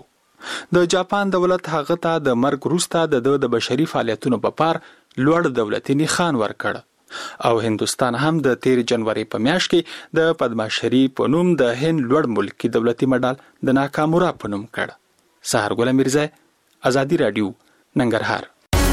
[SPEAKER 8] د جاپان دولت هغه ته د مرګ وروسته د بشري فعالیتونو په پار لوړ دولتي نښان ورکړ او هندستان هم د 13 جنوري په میاشت کې د پدماشري په نوم د هند لوړ ملکی دولتي مډال د ناکامورا په نوم کړ. سحر ګل میرزای، آزادي رادیو، ننګرهار.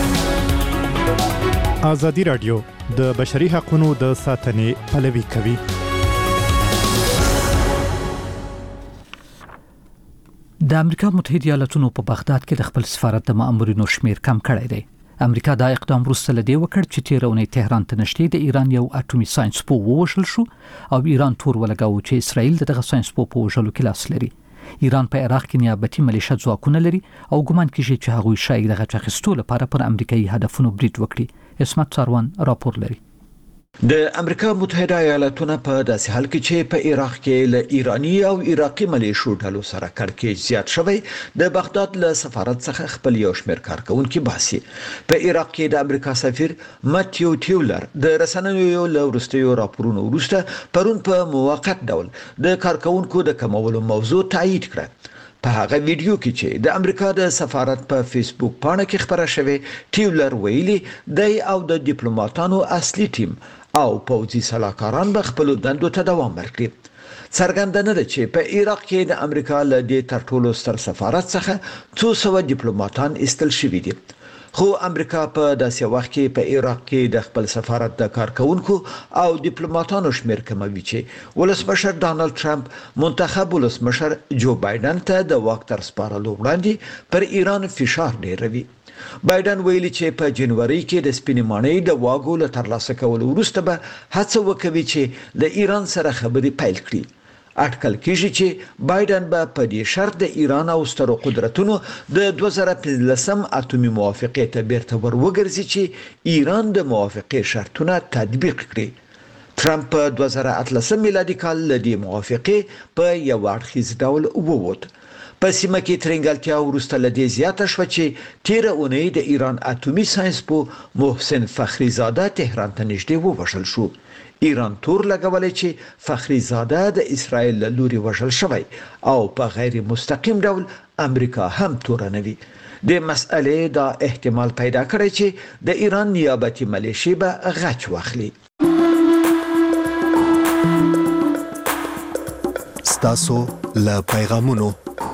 [SPEAKER 2] آزادي رادیو د بشري حقوقو د ساتنې پلوي کوي.
[SPEAKER 1] د امریکا متحده ایالاتونو په بغداد کې د خپل سفارت د مامورینو شمیر کم کړی دی. امریکا دا اقدام وروسته له دې وکړ چې تېره اونۍ تهران ته نږدې د ایران یو اټومي ساينسپو ووژل شو او ایران تور ولګاوه چې اسرائیل دغه ساينسپو په وژلو کې لاس لري. ایران په عراق کې نیابتي ملیشه ځواکونه لري او ګومان کیږي چې هغوی شاید د غچ اخیستو لپاره پر امریکایي هدفونو برید وکړي. اسمت ساروان راپور لري.
[SPEAKER 18] د امریکا متحده ایالاتونو په داسې حال کې چې په عراق کې له ایرانی او عراقي ملیشو ډلو سره کړکېچ زیات شوی، د بغداد له سفارت څخه خپل یو شمېر کارکونکي باسي. په عراق کې د امریکا سفیر ماتیو ټیولر د رسنیو له وروستیو راپورونو وروسته پرون په موقت ډول د کارکونکو د کمولو موضوع تایید کړه. په هغه ویډیو کې چې د امریکا د سفارت په فیسبوک پاڼه کې خبره شوې، ټیولر ویلي دی او د ډیپلوماټانو اصلي ټیم او پوځي سلاکاران به خپل دندو ته دوام ورکړي. څرګنده ده چې په عراق کې د امریکا له دې تر ټولو ستر سفارت څخه 200 ډیپلوماټان استل شوي دي. خو امریکا په داسې وخت کې په عراق کې د خپل سفارت د کارکونکو او ډیپلوماټانو شمیر کموي چې ولسمشر ډانلډ ټرمپ منتخب ولسمشر جو بایدن ته د واک تر سپارلو وړاندې پر ایران فشار ډیروي. بایدن ویلي چې په جنوري کې د سپینې ماڼۍ د واګو له ترلاسه کولو وروسته به هڅه وکوي چې د ایران سره خبرې پیل کړي. اټکل کېږي چې بایدن به په دې شرط د ایران او سترو قدرتونو د 2015 اتومي موافقې ته بیرته وروګرځي چې ایران د موافقې شرطونه تطبیق کړي. ټرمپ په 2018 میلادي کال له دې موافقې په یو اړخیز ډول ووت. په سیمه کې ترنګلتیا وروسته له دې زیاته شو چې تیره اونۍ د ایران اتومي ساينسپو محسن فخریزاده تهران ته نږدې ووژل شو. ایران تور لګولې چې فخریزاده د اسرائیل له لوري وژل شوی او په غیر مستقیم ډول امریکا هم تورنوي. د مسئلې دا احتمال پیدا کړی چې د ایران نیابتي ملیشې به غچ واخلي.
[SPEAKER 19] ستاسو له پیغامونو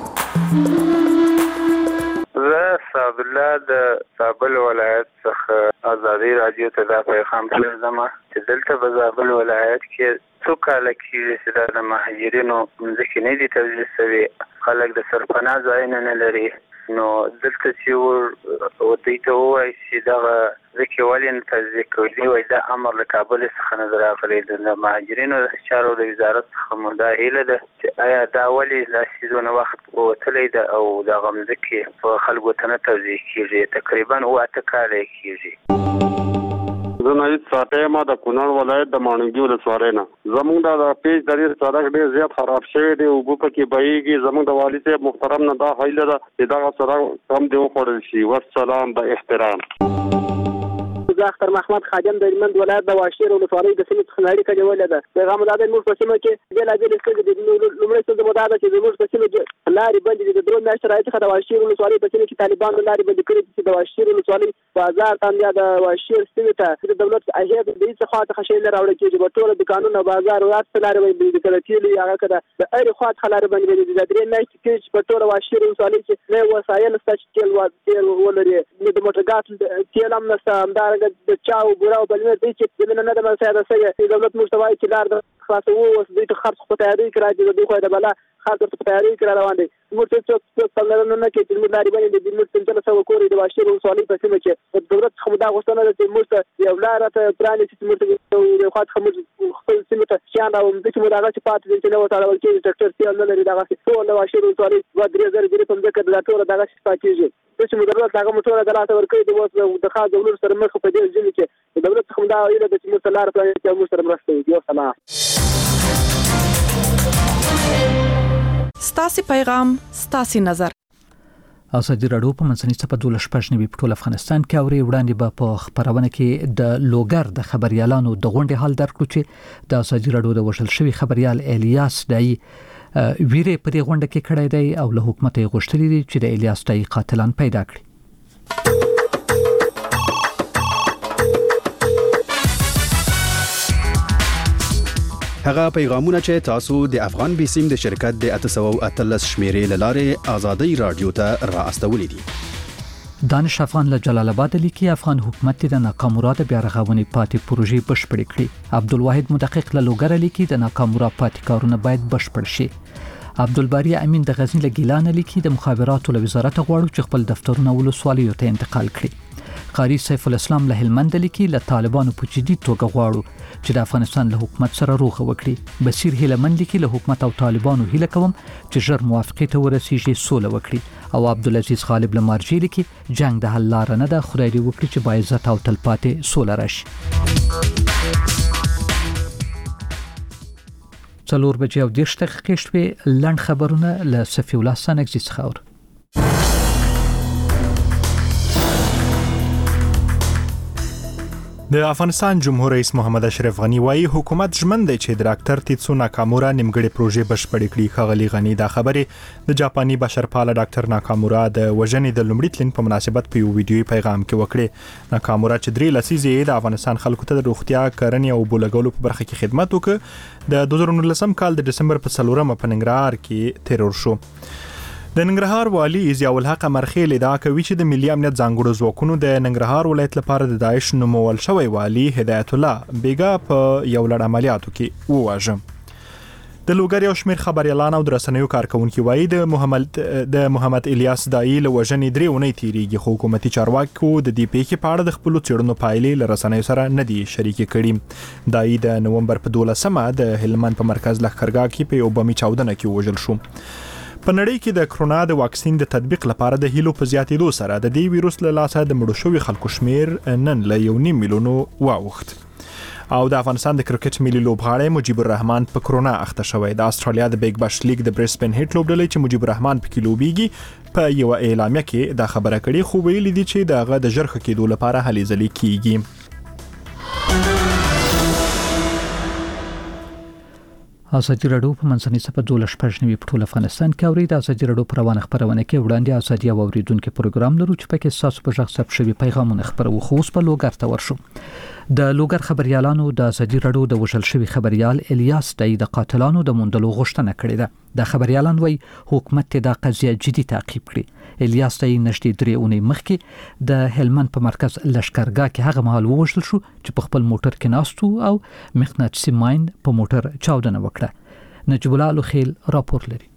[SPEAKER 20] زه صاحب الله د زابل ولایت څخه ازادي رادیو ته دا پیغام لرم چې دلته په زابل ولایت کې څو کال کې چې د مهاجرینو ځکه نه دي توزیع شوی، خلک د سرپناه ځایونه نه لري، نو دلته چې ودی ته وایي چې دا ځکه ولې نه توزیع کوي، وایي دا امر له کابل څخه نه راغلی. د مهاجرینو چارو د وزارت څخه مو دا هیله ده چې آیا دا ولې لا سیزونه وخت وتلی ده او دا غمځکې په خلکو ته نه توزیع کېږي، تقریبا 8 کاله کېږي.
[SPEAKER 21] زه نهید ساته ما د کونړ ولایت د ماڼوګي ولسوالۍ نه. زموږ د پیج درې سړک ډېر زیات خراب شوی دی، اوبه پکې بهیږي. زموږ د والي صاحب محترم نه دا هیله ده چې دغه سړک کم دی وخوړل شي. والسلام د احترام.
[SPEAKER 22] زه اختر محمد خادم د هلمند ولایت د واشیر ولسوالۍ د سیمې څخه اړیکه نیولې ده. پیغام دا دی موږ په سیمه کې بېلابېلې ستونزې دي. لومړۍ ستونزه مو دا ده چې زموږ په سیمه کې لارې بندې دي. د درو میاشتو راهیسې څخه د واشیر ولسوالۍ په سیمه کې طالبانو لارې بندې کړې دي چې د واشیر ولسوالۍ بازار ته یا د واشیر سیمې ته د دولت هیئت د هېڅ خوا څخه شی نه راوړل کېږي. په ټوله دوکانونه بازار ورات لارې بندې کړل کېږي، هغه که د هرې خوا څخه لارې بندې دي. د درې میاشتې کې چې په ټوله واشیر ولسوالۍ کې نه وسایل شته چې تیل ولري، نه د موټر ګاز تیل هم نشته، همدارنګه د چا او بوره او بلنه دی چې زمینه نه ده مساعده شوې. دولت موږ ته وایي چې لار د خلاصوو، اوس دوی ته خرڅ په تیاري کې راځي، د دوی خوا د بلا خرڅ په تیاري کې را روان دی. موږ ته څوک پاملرنه نه کوي چې زموږ لارې بندې دي. موږ 1500 کورې د واشیر ولسوالۍ په سیمه کې د دولت څخه دا غوښتنه ده چې موږ ته یو لار راته پرانیستي، چې موږ ته یو خوا څخه موږ خپل سیمې ته شیان او ځمکې مو دغسې پاتې دي چې نه وتړول کېږي، ټرکټر تیل نه لري. دغسې ټول د واشیر ولسوالۍ 3000 ګرې په ځمکه دا ټوله دغسې شپه کېږي. چې موږ دولت هغه موټر د لاسه ورکړي دي، اوس د خاص ډولونو سره مخ په دې ژمي کې د دولت څخه دا هیله ده چې موږ ته لار پرانیستي او موږ سره مرسته وکړي. سلام.
[SPEAKER 23] ستاسو پیغام، ستاسو نظر.
[SPEAKER 1] ازادي راډیو په منځنۍ صفحه 12 په ټول افغانستان کې اوري. وړاندې به په خبرونه کې د لوګر د خبريالانو د غونډې حال درکړو چې د ازادي راډیو د وشل شوی خبريال الیاس دای ویره په دې غونډه کې کړی دی او له حکومت یې غوښتلی دی چې د الیاس دای قاتلان پیدا کړي.
[SPEAKER 24] هغه پیغامونه چې تاسو د افغان بیسیم د شرکت د 813 شمیرې لاره ازادي رادیو ته را استولې دي.
[SPEAKER 1] دانش افغان له جلال آباد لیکي افغان حکومت د ناکامورا د بیا رغونې پاتې پروژې بشپړې کړې. عبدالواحد مدقق له لوګر لیکي د ناکامورا پاتې کارونه باید بشپړ شي. عبدالباری امین د غزنی له ګیلان لیکي د مخابراتو له وزارت غواړو چې خپل دفترونه ولسوالیو ته انتقال کړي. قاری سیف الاسلام له هلمند لیکي له طالبانو په جدي توګه غواړو چې د افغانستان له حکومت سره روغه وکړي. بصیر هلمند لیکي له حکومت او طالبانو هیله کوم چې ژر موافقه ته ورسیږي سوله وکړي. او عبدالعزیز غالب له مارجی لیکي جنگ د حل لار نه ده، خدای دې وکړي چې با عزت او تلپاتې سوله راشي. 4:30 دقیقې شوې. لنډ خبرونه له صفی الله سنگزی څخه اورو.
[SPEAKER 2] د افغانستان جمهور رئیس محمد اشرف غنی وايي حکومت ژمن دی چې د ډاکټر تیتسو ناکامورا نیمګړې پروژې بشپړې کړي. ښاغلي غنی دا خبرې د جاپاني بشرپاله ډاکټر ناکامورا د وژنې د لومړي تلین په مناسبت په یو ویډیوي پیغام کې وکړي. ناکامورا چې 3 لسیزې د افغانستان خلکو ته د روغتیا، کرنې او بولګولو په برخه کې خدمت وکړ، د 2019 کال د دسمبر په 4 په ننګرهار کې تیرور شو. د ننګرهار والی ضیاء الحق مرخیل ادعا کوي چې د ملي امنیت ځانګړو ځواکونو د ننګرهار ولایت لپاره د داعش نومول شوی والی هدایت الله بیګا په یو لړ عملیاتو کې وواژه. د لوګر یو شمېر خبريالان او د رسنیو کارکونکو وایي د محمد الیاس دای له وژنې 3 اونۍ تیریږي، خو حکومتي چارواکو د دې پیښې په اړه د خپل څېړنو پایلې له رسنیو سره نه دي شریک کړي. دای د نومبر په 12مه د هلمند په مرکز لښکرګاه کې په یو بمي چاودنه کې وژل شو. په نړۍ کې د کرونا د واکسین د تطبیق لپاره د هیلو په زیاتېدو سره د دې ویروس له لاسه د مړو شوي خلکو شمیر نن له 1.5 میلیون واوښت. او د افغانستان د کرکټ ملي لوبغاړی مجيب الرحمن په کرونا اخته شوی. د استرالیا د بیگ باش لیګ د برسبن هیټ لوبډلې چې مجيب الرحمن پکې لوبيږي په یو اعلامیه کې دا خبره کړې، خو ویلي دي چې دغه د ژر ښه کېدو لپاره هلې ځلې کیږي. ازادي راډیو په منځنۍ صفحه 12 په ټول افغانستان کې اوري. د ازادي راډیو پر روانه خبرونه کې وړاندې ازادي او اوریدونکو پروګرام لرو چې پکې تاسو په ځخ ثبت شوی پیغامونه خبرو. خو اوس په لوګر ته ورشو. د لوګر خبريالانو د ازادي راډیو د وژل شوی خبريال الیاس دای د قاتلانو د موندلو غوښتنه کړې ده. د خبريالان وایي حکومت د قضیه جدي تعقیب کړي. الیاس دای نشټي 3 اونۍ مخکې د هلمند په مرکز لشکرګاه کې هغه مهال وژل شو چې په خپل موټر کې ناستو او مغناطیسي ماین په موټر چاودنه وکړه. نجیب الله لوخیل راپور لري.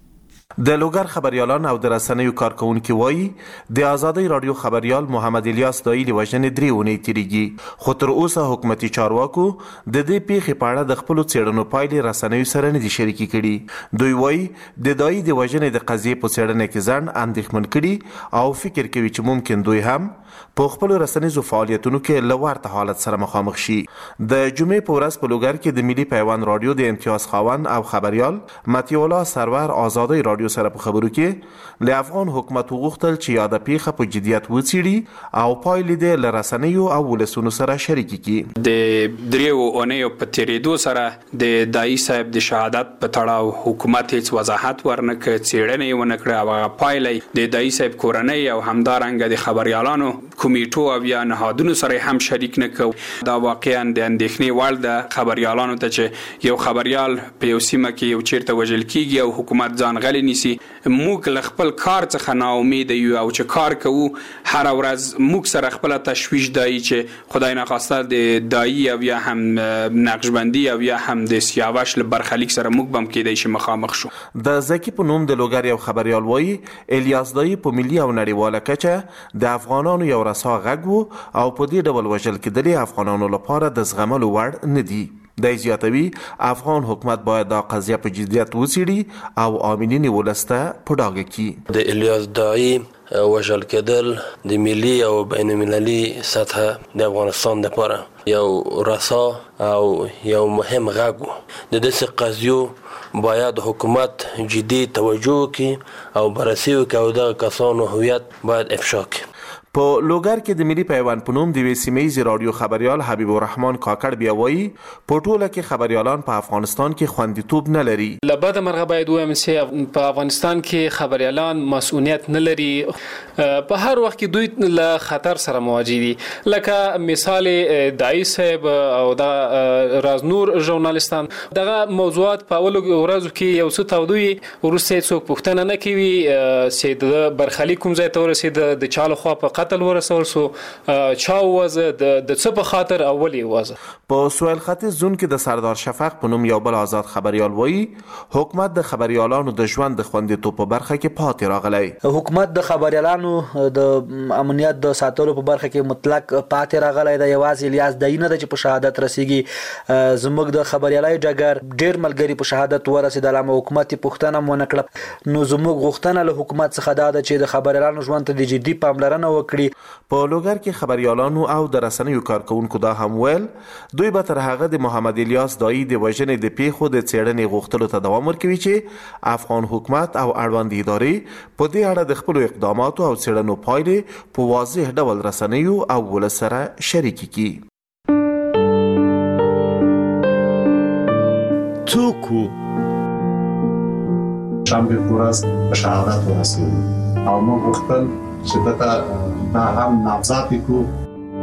[SPEAKER 3] د لوګر خبريالان او د رسنیو کارکونکو وایي د ازادي رادیو خبريال محمد الیاس دای له وژنې 3 اونۍ تیریږي، خو تر اوسه حکومتي چارواکو د دې پیښې په اړه د خپل څېړنو پایلې رسنیو سره نه دي شریکې کړي. دوی وایي د دای د وژنې د قضیې په څېړنه کې ځان اندېښمن کړي او فکر کوي چې ممکن دوی هم په خپل رسنیزو فعالیتونو کې لوړ حالت سره مخامخ شي. د جمعې په ورځ په لوګر کې د ملي پیوند رادیو د امتیاز خاوند او خبريال متي الله سرور ازادي رادیو سره په خبرو کې له افغان حکومت وغوښتل چې یاده پیښه په جديت وڅېړي او پایلې د لرسنیو او ولسونو سره شریک کړي.
[SPEAKER 7] د 3 اونیو په تیریدو سره د دای صاحب د شهادت په تړاو حکومت هیڅ وضاحت ورنکړ، څېړنې ونکړه او پایلې د دای صاحب کورنۍ او همدارنګ د خبريالانو کمیټو او یا نهادونو سره هم شریک نکو. دا واقعا د اندېښنې وړ ده خبريالانو ته چې یو خبريال په یو سیمه کې یو چیرته وژل کیږي او حکومت ځان غلي نیسي. موږ له خپل کار څخه نا امید یو او چې کار کوو هر ورځ موږ سره خپل تشویش دی چې خدای ناخواسته د دای او یا هم نقشبندي او یا هم د سیاوش له برخلیک سره موږ بم کېدای شي مخامخ شو.
[SPEAKER 3] د زکی په نوم د لوګر یو خبريال وایي الیاس دای په ملي او نړیواله کچه د افغانانو یو رسا غږ وو او په دې ډول وژل کېدل افغانانو لپاره د زغملو وړ نه دي. د زیاتوي افغان حکومت باید دا قضیه په جدیت وڅېړي او امنیت ولسته په ډاګه کړي.
[SPEAKER 9] د الیاس دای وژل کېدل د ملي او بین المللي سطح د افغانستان لپاره یو رسا او یو مهم غږ و. د دې قضیو باید حکومت جدي توجه وکړي او بررسي وکړي او د کسانو هویت باید افشا کړي.
[SPEAKER 3] په لوګر کې د ملي پیوند په نوم د وسیمېزي رادیو خبريال حبیب الرحمن کاکړ بیا وایي په ټوله کې خبريالان په افغانستان کې خوندیتوب نه لري.
[SPEAKER 10] لبد مرغه باید وایم چې په افغانستان کې خبريالان مسؤلیت نه لري. په هر وخت کې دوی له خطر سره مواجه دي. لکه مثال دای صاحب او د رازنور ژورنالیستان دغه موضوعات په اولو ورځو کې یو څه تودوي ورسته څوک پوښتنه نه کوي چې د برخلیک کوم ځای ته ورسید د چالو خوا په قتل ورسول سو چا وزه د څه په خاطر اولی وزه.
[SPEAKER 3] په سویل ختیځ زون کې د سردار شفق په نوم یو بل آزاد خبريال وایي حکومت د خبريالانو د ژوند د خوندیتوب په برخه کې پاتې راغلی.
[SPEAKER 11] حکومت د خبريالانو د امنیت د ساتلو په برخه کې مطلق پاتې راغلی دی. یوازې الیاس دای نه د په شهادت رسیږي. زموږ د خبريالای ډګر ډیر ملګری په شهادت ورسېدل، اما حکومت پښتنه مونږ کړ. نو زموږ غوښتنه له حکومت څخه دا ده چې د خبريالانو ژوند ته د جدي پاملرنه وکړي.
[SPEAKER 3] په لوګر کې خبريالانو او د رسنیو کارکونکو دا هم ویل دوی به تر هغه د محمد الیاس دای د وژنې د پیښو د څېړنې غوښتلو ته دوام ورکوي چې افغان حکومت او اړوند ادارې په دې اړه د خپل اقداماتو او څېړنو پایلې په واضح ډول رسنیو او ولس سره شریکې کړي.
[SPEAKER 18] څوک
[SPEAKER 12] شنبه ورځ په شهادت ورسېد او موږ غوښتل چې دا هم نامزد کړو.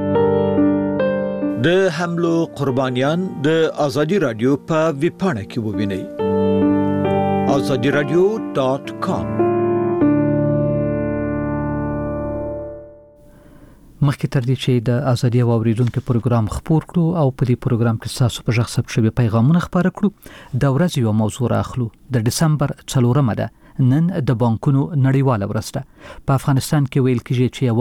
[SPEAKER 18] د حملو قربانیان د ازادي رادیو په ویبپاڼه کې ووینئ. azadiradio.com.
[SPEAKER 1] مخکې تر دې چې د ازادي اوریدونکو پروګرام خبر کړو او په دې پروګرام کې تاسو په ژغ ثبت شوی پیغامونه خبر کړو، د ورځې یو موضوع راخلو. د دسمبر 4 ده نن د بانکونو نړیواله ورځ ده. په افغانستان کې ویل کېږي چې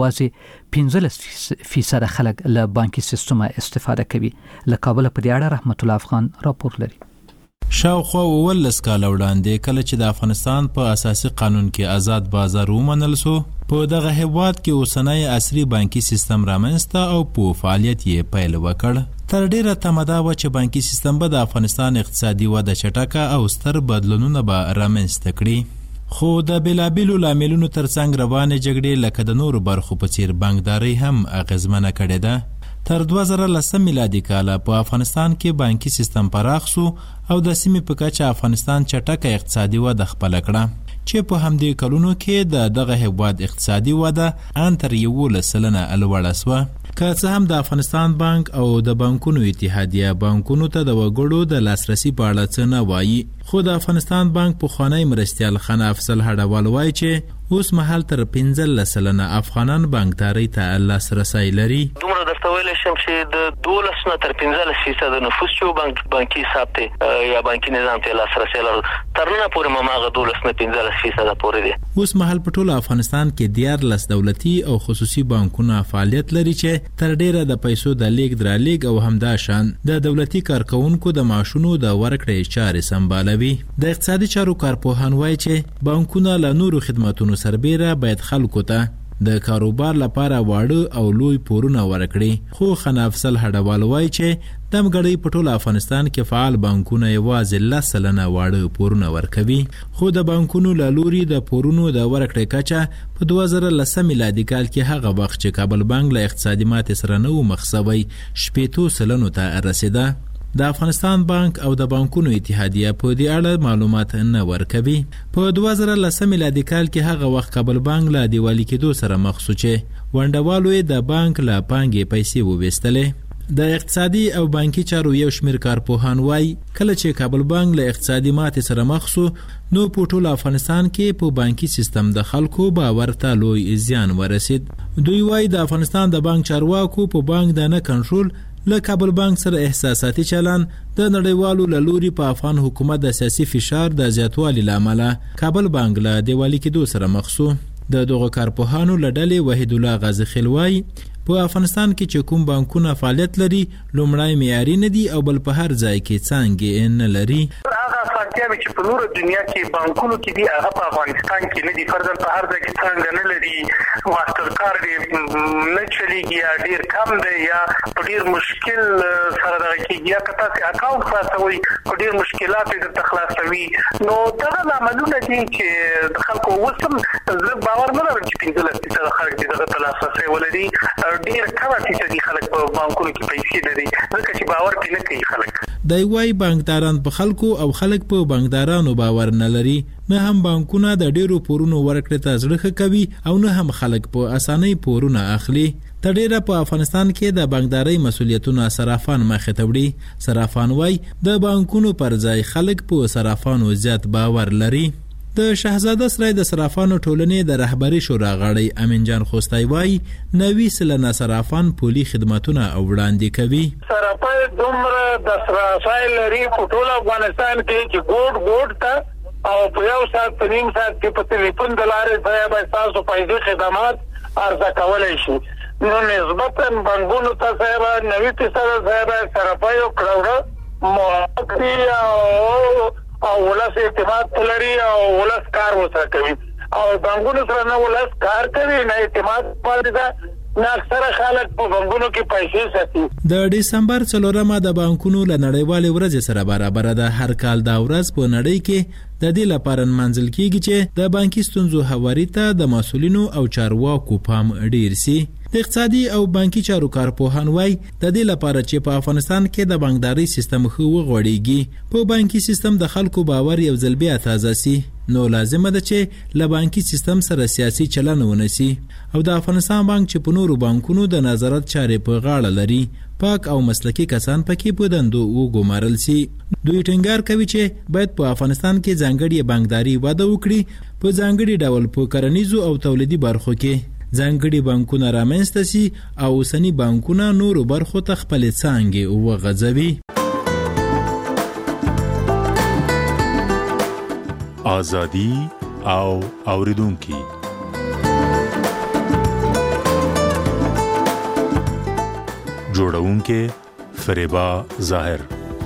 [SPEAKER 1] یوازې 15% خلک له بانکي سیستم استفاده کوي. له کابل په دې اړه رحمت الله افغان راپور لري.
[SPEAKER 13] شاوخوا ولس کال وړاندې کله چې د افغانستان په اساسي قانون کې آزاد بازار ومنل سو، په دغه هیواد کې اوسنۍ عصري بانکي سیستم رامنځته او په فعالیت یې پیل وکړ. تر ډیره تمدا و چې بانکي سیستم به د افغانستان اقتصادي وده چټکه او ستر بدلونونه به رامنځته کړي. خو د بیلابیلو لاملونو ترڅنګ روانې جګړې لکه د نورو برخو په څیر بانکداري هم اغیزمنه کړې ده. تر 2010 میلادي کال په افغانستان کې بانکي سیستم پراخ سو او د سیمې په کچه افغانستان چټکه اقتصادي وده خپل کړه چې په همدې کلونو کې دغه هیواد اقتصادي وده ان تر 11% لوړه سوه. که څه هم د افغانستان بانک او د بانکونو اتحادیه بانکونو ته د وګړو د لاسرسي په اړه څه نه وایي، خو د افغانستان بانک پخوانی مرستیال خان افضل هډوال وایي چې اوس مهال تر 15% افغانان بانکداري ته لاسرسي لري.
[SPEAKER 14] دومره درته ویلی شم چې د 12 نه تر 15% نفوس چې بانکي حساب ته یا بانکي نظام ته لاسرسي لري، تر نن پورې ماغه 12 نه 15% پورې دي.
[SPEAKER 13] اوس مهال په ټول افغانستان کې 14 دولتي او خصوصي بانکونه فعالیت لري چې تر ډیره د پیسو د لیږد رالېږد او همدا شان د دولتي کارکونکو د معاشونو د ورکړې چارې سمبالوي. د اقتصادي چارو کارپوهان وایي چې بانکونه له نورو خدماتونو سربېره باید خلکو ته د کاروبار لپاره واړه او لوی پورونه ورکړي. خو خان افضل هډوال وایي چې د مګړۍ په ټول افغانستان کې فعال بانکونه یوازې 10% واړه پورونه ورکوي. خو د بانکونو له لوري د پورونو د ورکړې کچه په 2010 میلادي کال کې هغه وخت چې کابل بانک له اقتصادي ماتې سره نه و مخ شوی 70% ته رسیده. د افغانستان بانک او د بانکونو اتحادیه په دې اړه معلومات نه ورکوي. په 2010 میلادي کال کې هغه وخت کابل بانک له دیوالي کېدو سره مخ شو چې ونډوالو د بانک له پانګې پیسې وویستلې. د اقتصادي او بانکي چارو یو شمېر کارپوهان وایي کله چې کابل بانک له اقتصادي ماتې سره مخ شو نو په ټول افغانستان کې په بانکي سیستم د خلکو باور ته لوی زیان ورسید. دوی وایي د افغانستان د بانک چارواکو په بانک د نه کنټرول له کابل بانک سره احساساتي چلن د نړیوالو له لوري په افغان حکومت د سیاسي فشار د زیاتوالي لامل کابل بانک له دیوالي کېدو سره مخ شو. د دغه کارپوهانو له ډلې وحید الله غازی خلوای په افغانستان کې چې کوم بانکونه فعالیت لري لومړی معیاري نه دي او بل په هر ځای کې څانګې نه لري.
[SPEAKER 25] اسانتیاوې چې په نورو دنیا کې بانکونو کې دي هغه په افغانستان کې نه دي. فرضاً په هر ځای کې څنګه نه لري، ماستر کارډ نه چلیږي یا ډیر کم دی یا په ډیر مشکل سره دغه کېږي، یا که تاسې اکاونټ خلاصوئ په ډیر مشکلات یې درته خلاصوي. نو دغه لاملونه دي چې د خلکو اوس هم زه باور نه لرم چې 15% خلک دې دغه ته لاسرسی ولري. ډیر کمه فیصدي خلک په بانکونو کې پیسې لري ځکه چې باور پرې نه کوي خلک.
[SPEAKER 13] دی وايي بانکداران په خلکو او خلک په بانکدارانو باور نه لري، نه هم بانکونه د ډیرو پورونو ورکړې ته زړه ښه کوي او نه هم خلک په اسانۍ پورونه اخلي. تر ډیره په افغانستان کې د بانکدارۍ مسؤلیتونه صرافان مخې ته وړي. صرافان وايي د بانکونو پر ځای خلک په صرافانو زیات باور لري. د شهزاده سرای د صرافانو ټولنې د رهبری شورا غړی امین جان خوستای وای 90 سلنه صرافان پولی خدماتونه وړاندې کوي.
[SPEAKER 25] صرافای دومره د صرافای لري په ټول افغانستان کې چې ګوټ ته او په یو ساعت په نیم ساعت کې په ټلیفون د لارې ځای به تاسو پیسې خدمات عرضه کولای شي. نو نسبتا بانکونو ته صاحب 90% صاحب صرافای او کړه موافقه او ولس اعتماد لري او ولس کار وسره کوي او بانکونو سره نه ولس کار کوي نه اعتماد پاتې ده نه اکثره خلک په بانکونو کې پیسې ساتي.
[SPEAKER 13] د دسمبر 4مه د بانکونو له نړیوالې ورځې سره برابر ده. هر کال دا ورځ په نړۍ کې د دې لپاره منځل کیږي چې د بانکي ستونزو هواري ته د مسولینو او چارواکو پام ډیر سي. د اقتصادي او بانکي چارو کارپوهان وای د دې لپاره چې په افغانستان کې د بانکداري سیستم خو وغوړیږي په بانکي سیستم د خلکو باور یو ځل بیا تازه سي نو لازمه ده چې له بانکي سیستم سره سیاسي چلن ونسي او د افغانستان بانک چې په نورو بانکونو د نظارت چارې په غاړه لري پاک او مسلکي کسان پکې په دندو وګمارل سي. دوی ټینګار کوي چې باید په افغانستان کې ځانګړي بانکداري وده وکړي په ځانګړي ډول په کرنیزو او تولیدي برخو کې ځانګړي بانکونه رامنځته سي او اوسني بانکونه نورو برخو ته خپلې څانګې وغځوي.
[SPEAKER 4] ازادي او اوریدونکي جوړونکي فریبا ظاهر.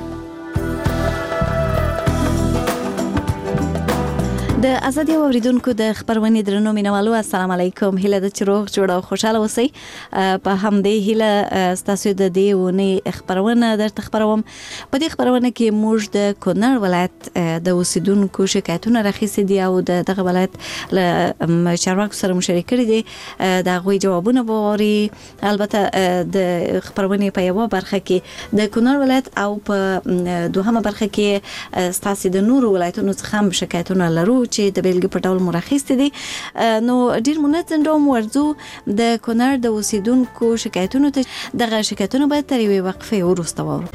[SPEAKER 5] د ازادي اوریدونکو د خبرونه درنو مینوالو السلام علیکم. هله د چروغ جوړ او خوشاله اوسئ. په همدې هله ستاسو د دې ونی خبرونه درته خبروم. په دې خبرونه کې موږ د کونړ ولایت د اوسیدونکو شکایتونه راخیستي دي او دغه ولایت له چارواکو سره مشارکت کړي دي. د غوي جوابونه ووري. البته د خبرونه په یو برخه کې د کونړ ولایت او په دوهمه برخه کې ستاسو د نورو ولایتونو څخه شکایتونه لرو چې د بیلګې په ډول مرخص دي. نو ډیر منظم ډول ورزو د کونړ د اوسیدونکو شکایتونو ته دغه شکایتونه باید تر یوې وقفې وروسته وورو.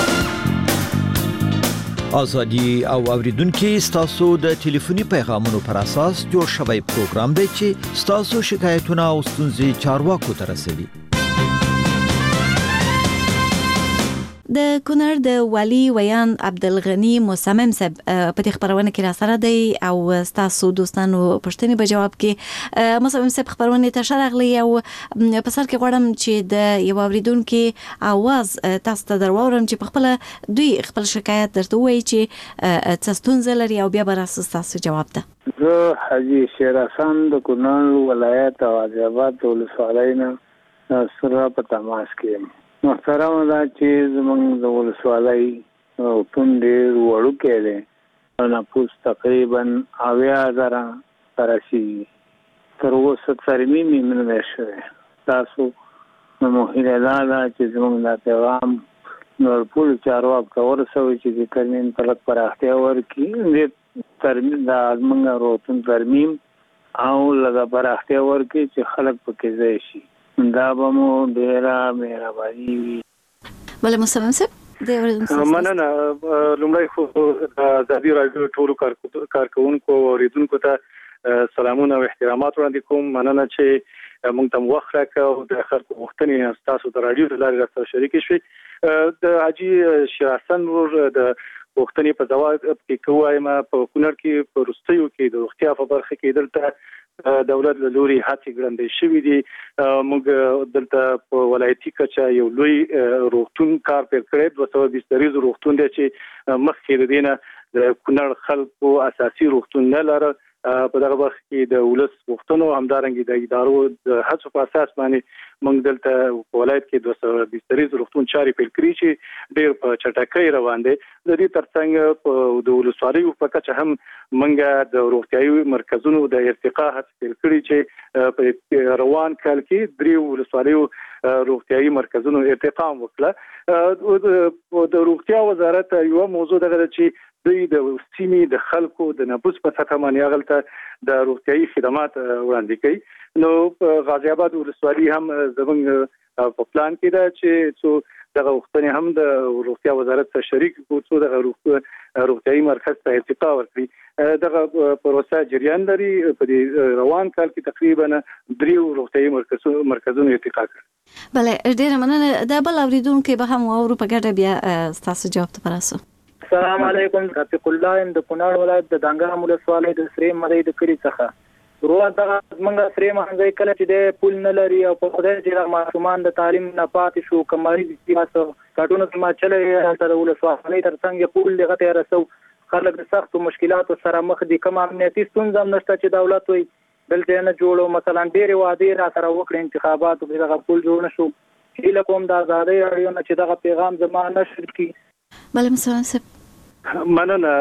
[SPEAKER 18] ازادي او اوریدونکو ستاسو د ټلیفوني پیغامونو پر اساس جوړ شوی پروګرام دی چې ستاسو شکایتونه او ستونزې چارواکو ته رسوي.
[SPEAKER 5] د کونړ د والی ویان عبدالغنی مصمم صاحب په دې خبرونه کې را سره دی او تاسو دوستانو پښتني په جواب کې مصمم صاحب خبرونه ته شرغلی او په سر کې غواړم چې د یو اوریدونکو आवाज تاسو ته درواورم چې په خپل دوی خپل شکایت درته وایي چې تاسو لري او بیا به تاسو جواب ده.
[SPEAKER 20] زه حاجی شیر حسن د کونړ ولایت او آباد ولسوالۍ نه سره په تماس کې محترم دا چې زمونږ د ولسوالۍ ټون ډېر وړوکی دی نفوس تقریبا 90,000 ترشي تر اوسه ترمیم یې نه دی شوی. تاسو نو هیله ده چې زمونږ دا پیغام نور ټولو چارواکو ته ورسوي چې د ترمیم ته لږ پراختیا ورکړي. ترمیم دا زمونږ روغتون ترمیم او لږه پراختیا ورکړي چې خلک پکې ځای شي. دا به مو ډیره مهرباني وي.
[SPEAKER 5] بله مصمم صاحب
[SPEAKER 6] مننه. لومړی خو د ازادي راډیو ټولو کارکونکو او اوریدونکو ته سلامونه او احترامات وړاندې کوم. مننه چې موږ ته وخت راکړ او د خلکو غوښتنې تاسو د راډیو د لارې سره شریک شوي. د حاجی شیر حسن ور د غوښتنې په ځواب کې کوم په کونړ کې په روستیو کې د روغتیا په برخه کې دلته دولت له لوري هڅې ګړندې شوې دي. موږ دلته په ولایتي کچه یو لوی روغتون کار پیل کړی 220 دریز روغتون دی چې مخکې د دینه د کونړ خلکو اساسي روغتون نه لري. په دغه وخت کې د ولس غوښتنو همدارنګه د ادارو د هڅو په اساس باندې موږ دلته په ولایت کې 220 دریز روغتون چاري پیل کړی چې ډېر په چټکۍ روان دي. د دې ترڅنګ په د ولسوالیو په کچه هم موږ د روغتیايي مرکزونو د ارتقا هڅه پیل کړې چې په روان کال کې 3 ولسوالیو روغتیايي مرکزونو ارتقا وکړه. د روغتیا وزارت یو موضوع دغه چې دوی د سیمې د خلکو د نفوس په سطح باندې غلطه د روغتیايي خدمات وړاندې کوي. نو غازی آباد ولسوالي هم زموږ په پلان کې ده چې څو دغه وختونه هم د روغتیا وزارت سره شریک څو دغه روغتيایي مرکز ته ارتقا ورکړي. دغه پروسه جریان لري. په روان کال کې تقریبا 3 روغتيایي مرکزونه ارتقا کړ.
[SPEAKER 5] بله ډیره مننه. د بل اوریدونکو به هم اورو په ګډه بیا تاسو جواب ته پراسو.
[SPEAKER 8] السلام علیکم. رفیق الله د کونړ ولایت د دانګام ولسوالۍ د سری مدې د کلی څخه روان دا منګه سری مهنځي کله چې د پول نه لري او په خدای چې د ماشومان د تعلیم نه پاتې شو کماري د سیاسو کارټونه ما چلې تر ولسوالۍ تر څنګه پول لغه ته رسو خلک د سخت مشکلاتو سره مخ دي. کوم امنیتي ستونزې نشته چې دولت وي دلته نه جوړو. مثلا ډېر وعده را سره وکړي انتخابات او دغه پول جوړ نشو. هیله کوم د آزادۍ راډیو نه چې دغه پیغام زمانه نشر کی.
[SPEAKER 5] بله مثلا
[SPEAKER 6] مننه.